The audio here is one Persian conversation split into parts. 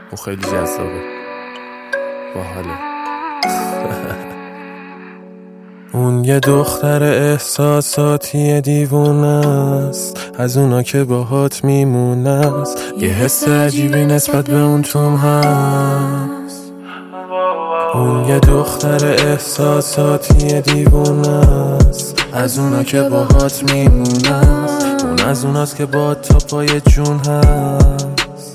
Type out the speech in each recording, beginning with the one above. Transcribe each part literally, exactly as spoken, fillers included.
اون خیلی جذابه، باحاله. اون یه دختر احساساتی دیوونه است، از اونا که باهات میمونه است. یه حس عجیبی نسبت به اون توم هست. اون یه دختر احساساتی دیوونه است، از اونا که باهات میمونه است. اون از اوناست که با تا پای جون هست.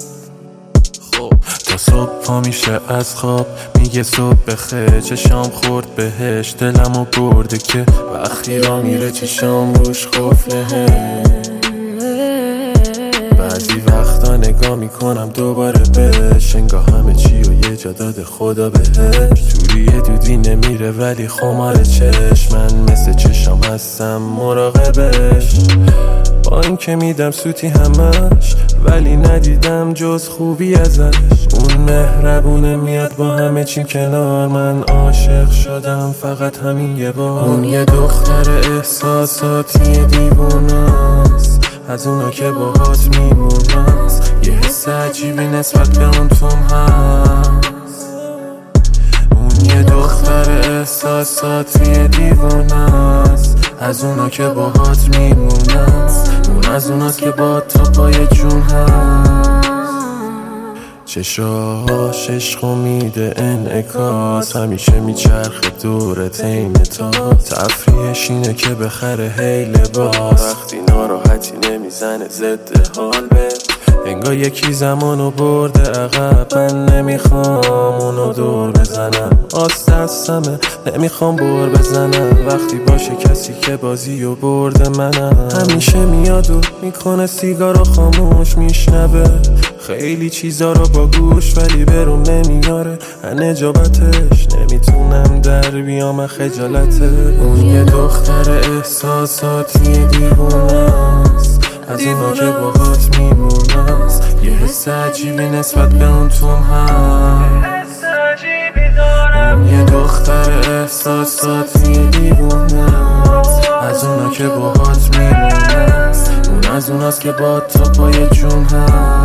تا صبح پا میشه از خواب، میگه صبح بخیر، چشام خورد بهش، دلمو برده که وقتی را میره چشام روش قفله. بعضی وقتا نگاه میکنم دوباره بهش، انگاه همه چی و یه جا داده خدا بهش. توری دودی نمیره ولی خمار چشم، من مثل چشام هستم مراقبش. با این که میدم سوتی همش، ولی ندیدم جز خوبی ازش. اون مهربونه، میاد با همه چیم کنار، من عاشق شدم فقط همین یه بار. اون یه دختر احساساتی دیوونه است، از اونا که باهات میمونه است. یه حس عجیبی نسبت به اون توم هست. اون یه دختر احساساتی دیوونه است، از اونا که باهات میمونه است. اون از اوناست که با تا پای جون هست. چشاهاش عشق و میده انعکاس، همیشه میچرخه دور تین تا. تفریحش اینه که بخره هی لباس، وقتی ناراحتی نمیزنه ضد حال به. انگار یکی زمانو برده عقب، من نمیخوام اونو دور بزنم. آس دستمه، نمیخوام بر بزنم. وقتی باشه کسی که بازی و برده منم. همیشه میاد و میکنه سیگارو خاموش، میشنوه خیلی چیزا رو با گوش، ولی برون نمیاره نجابتش. نمیتونم در بیام خجالته. اون یه دختر احساساتی دیوونه است، از اینا که باهات میمونه است. یه حس عجیبی نسبت به اون توم هست. اون یه دختر احساساتی دیوونه است، از اونا که باهات میمونه است. اون از اوناست که با تا پای جون هست.